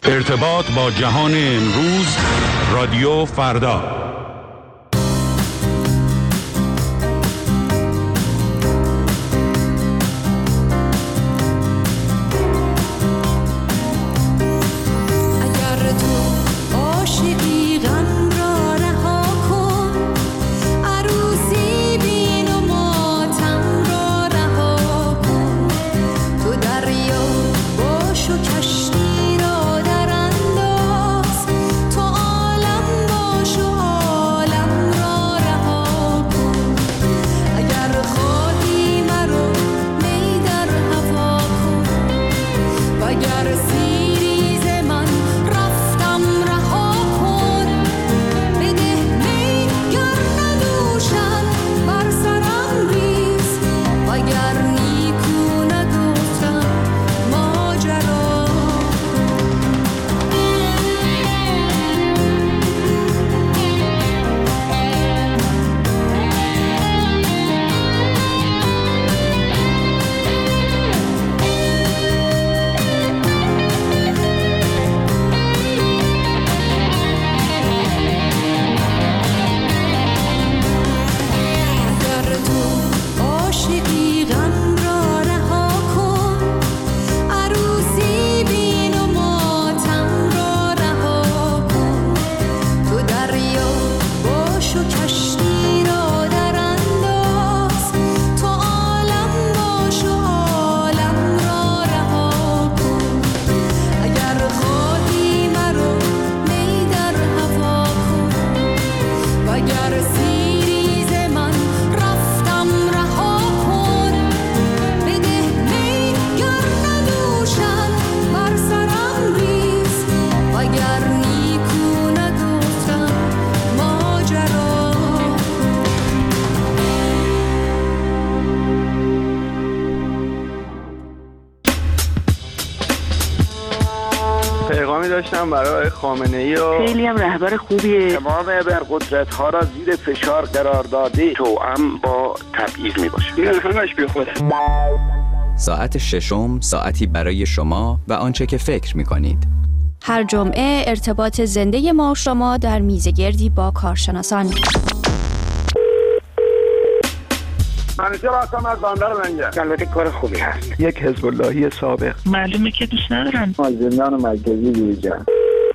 ارتباط با جهان امروز، رادیو فردا. داشتم برای خامنه‌ای و خیلی هم رهبر خوبیه. تمام ابرقدرت‌ها را زیر فشار قرار داده، توأم با تبعیض میباشه. این همش بیخوده. ساعت ششم، ساعتی برای شما و آنچه که فکر می‌کنید. هر جمعه ارتباط زنده ما و شما در میزگردی با کارشناسان. منیژه هستم از بندر منجر. البته کار خوبی هست. یک حزب اللهی سابق. معلومه که دوست ندارن. از زندان مرکزی بیرون.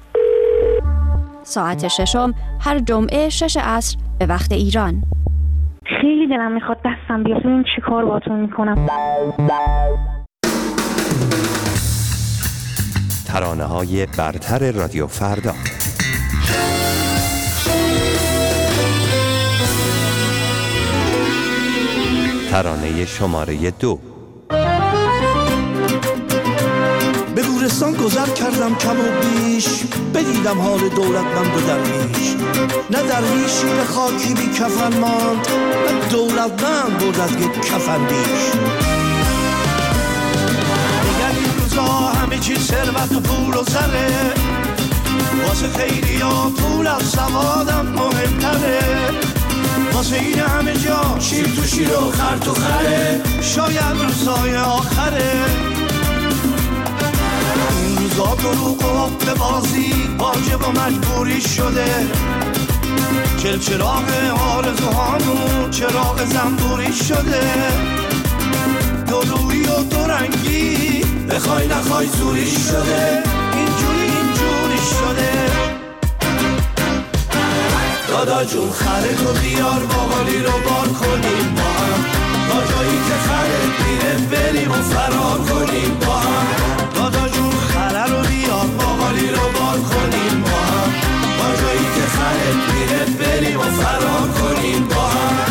ساعت ششم هر جمعه 6 عصر به وقت ایران. خیلی دلم میخواد دستم بیاد ببین چی کار باهاتون میکنم. ترانه‌های برتر رادیو فردا. ترانه شماره 2. به گورستان گذر کردم کم و بیش، بدیدم حال دولتمند و درویش. نه درویشی به خاکی بی کفن ماند، نه دولتمند بود از یک کفن بیش. دیگر این روزا همه چی ثروت و پول و زره، واسه خیلی ها پول از سوادم مهمتره. واسه این همه جا شیر تو شیر و خر تو خره، شاید روزای آخره. این روزا دروغ و حق بازی واجب و مجبوری شده. چراغ آرزوهامون چراغ زنبوری شده. دو روی و دو رنگی بخوای نخوای زوری شده. اینجوری شده. دادا جون خره تو بیار باقالی رو بار کنیم با هم، تا جایی که خره میره بریم و فرار کنیم با هم. دادا جون خره رو بیار باقالی رو بار کنیم با هم، تا جایی که خره میره بریم و فرار کنیم با هم.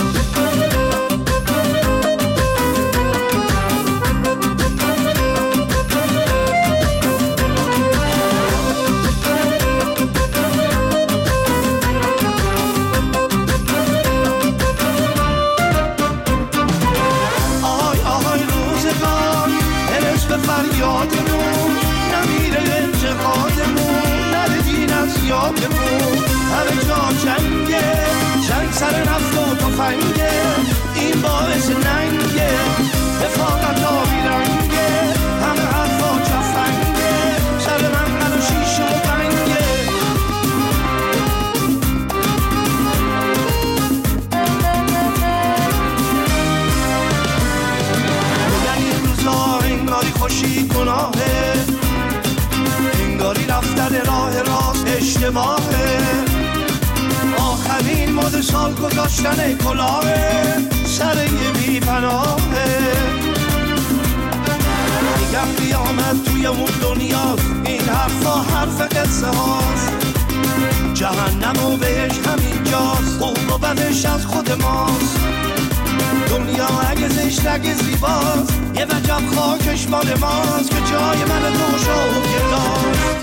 فریادمون نمیره انتقادمون، نره دین از یادمون. همه جا جنگه، جنگ سر نفت و تفنگه، این باعث ننگه، رفاقت ها بیرنگه، همه حرفا چفنگه. سر من ماهه، آخرین مد سال گذاشتن کلاهه سر یه بی پناهه. میگم قیامت توی اون دنیاست، این حرفا حرف قصه هاست. جهنم و بهش همینجاست، خوب و بدش از خود ماست. دنیا اگه زشت اگه زیباست، یه وجب خاکش مال ماست که جای من تو شوکه داشت.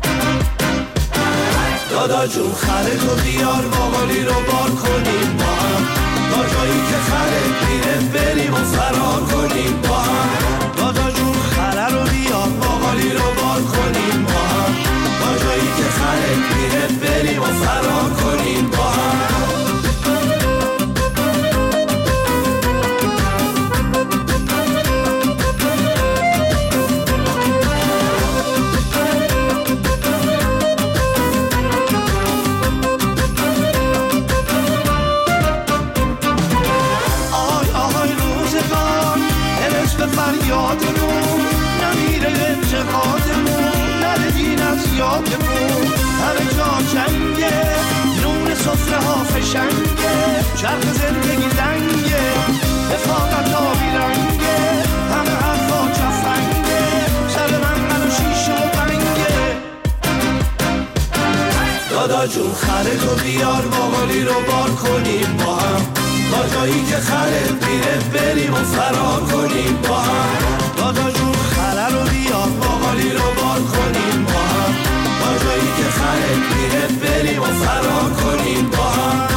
دادا جون خره تو بیار باقالی رو بار کنیم با هم، تا جایی که خره میره بریم و فرار کنیم با هم. دادا جون خره رو بیار باقالی رو بار کنیم با هم، تا جایی که خره میره بریم و فرار کنیم با هم. فریادمون نمیره انتقادمون، نردین از یادمون. همه جا جنگه، نون سفره ها فشنگه، چرخ زندگی زنگه، رفاقت آبی رنگه، همه حرفا چفنگه، سر من و شیشه و بنگه. دادا جون خره تو بیار باقالی رو بار کنیم با هم، تا جایی که خره میره بریم و فرار کنیم با هم. دادا جون خره رو بیار باقالی رو بار کنیم با هم، تا جایی که خره میره بریم و فرار کنیم با هم.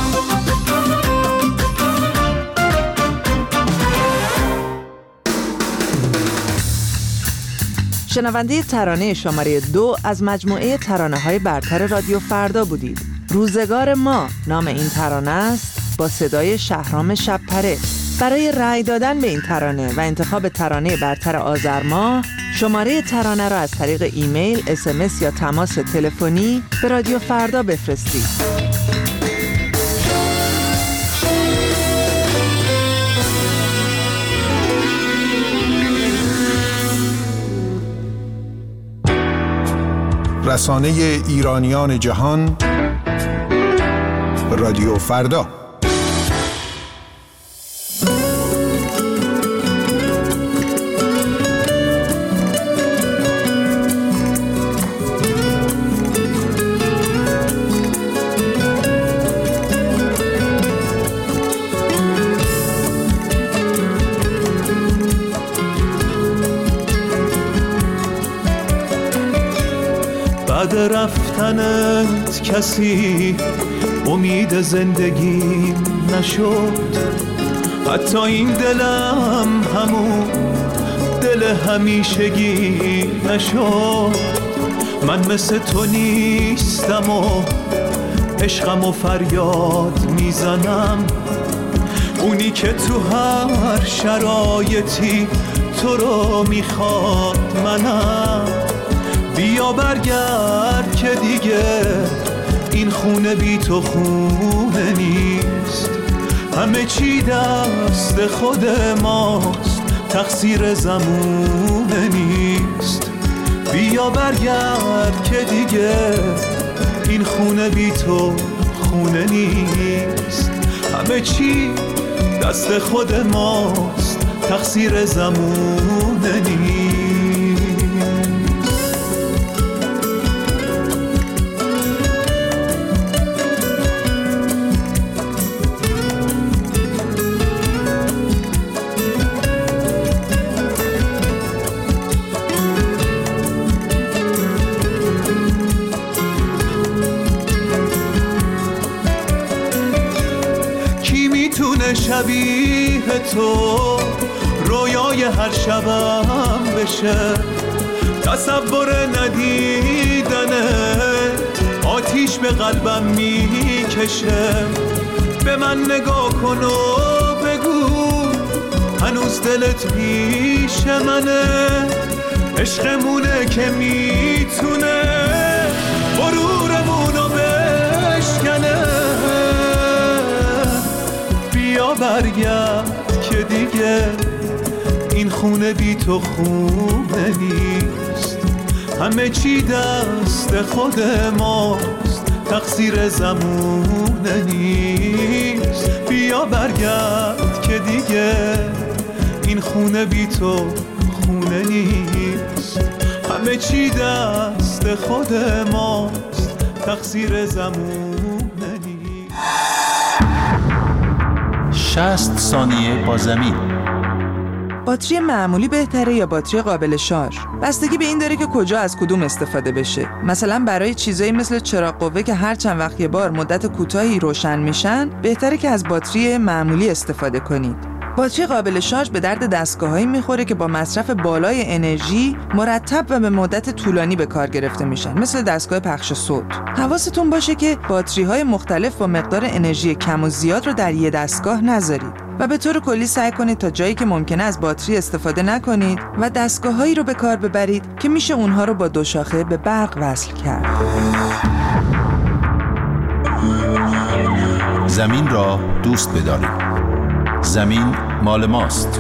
شنونده ترانه شماره 2 از مجموعه ترانه‌های برتر رادیو فردا بودید. روزگار ما نام این ترانه است، با صدای شهرام شب‌پره. برای رأی دادن به این ترانه و انتخاب ترانه برتر آذر ماه، شماره ترانه را از طریق ایمیل، SMS یا تماس تلفنی به رادیو فردا بفرستید. رسانه ایرانیان جهان، رادیو فردا. بعد رفتنت کسی امید زندگی نشد، حتی این دلم همون دل همیشگی نشد. من مثل تو نیستم و عشقم و فریاد میزنم، اونی که تو هر شرایطی تو رو میخواد منم. بیا برگرد که دیگه این خونه بی تو خونه نیست، همه چی دست خود ماست، تقصیر زمونه نیست. بیا برگرد که دیگه این خونه بی تو خونه نیست، همه چی دست خود ماست، تقصیر زمونه نیست. شبیه تو رویای هر شبم بشه، تصور ندیدنت آتیش به قلبم میکشه. به من نگاه کن و بگو هنوز دلت پیش منه، عشقمونه که میتونه غرورمونو بشکنه. بیا برگرد که دیگه این خونه بی تو خونه نیست، همه چی دست خود ماست، تقصیر زمونه نیست. بیا برگرد که دیگه این خونه بی تو خونه نیست. همه چی دست خود ماست، تقصیر زمونه نیست. 60 ثانیه با زمین. باتری معمولی بهتره یا باتری قابل شارژ؟ بستگی به این داره که کجا از کدوم استفاده بشه. مثلا برای چیزایی مثل چراغ قوه که هر چند وقت یه بار مدت کوتاهی روشن میشن، بهتره که از باتری معمولی استفاده کنید. باتری قابل شارژ به درد دستگاهایی میخوره که با مصرف بالای انرژی مرتب و به مدت طولانی به کار گرفته میشن، مثل دستگاه پخش صوت. حواستون باشه که باتری‌های مختلف با مقدار انرژی کم و زیاد رو در یه دستگاه نذارید و به طور کلی سعی کنید تا جایی که ممکنه از باتری استفاده نکنید و دستگاه‌هایی رو به کار ببرید که میشه اونها رو با دو شاخه به برق وصل کرد. زمین را دوست بدارید. زمین مال ماست.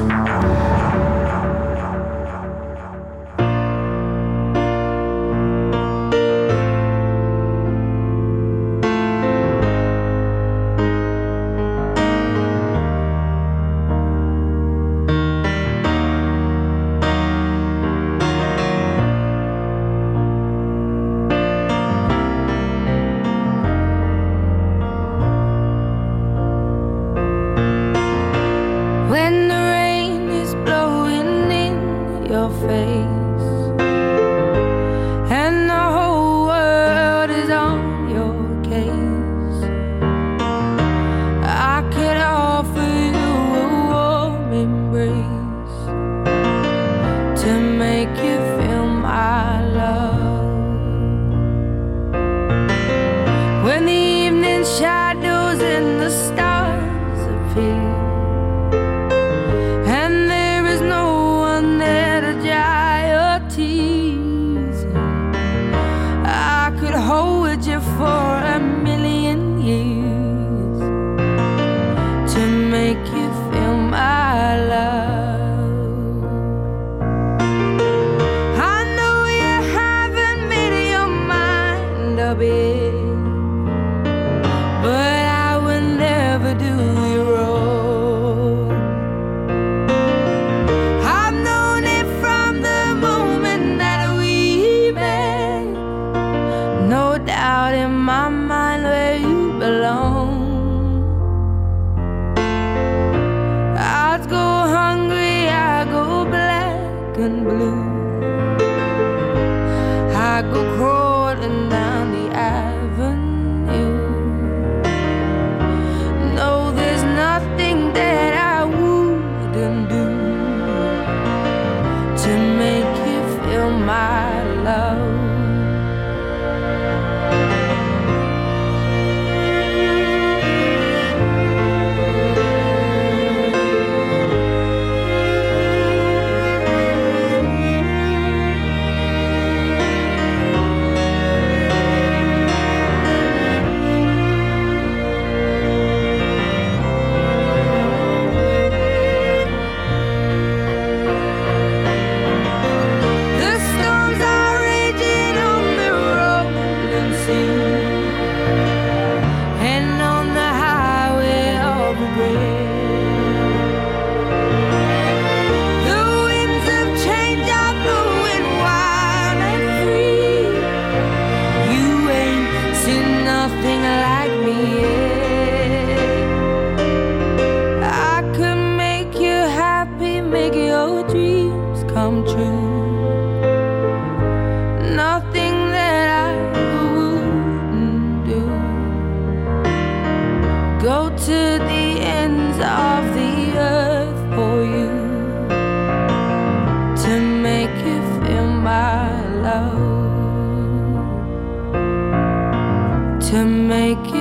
To make it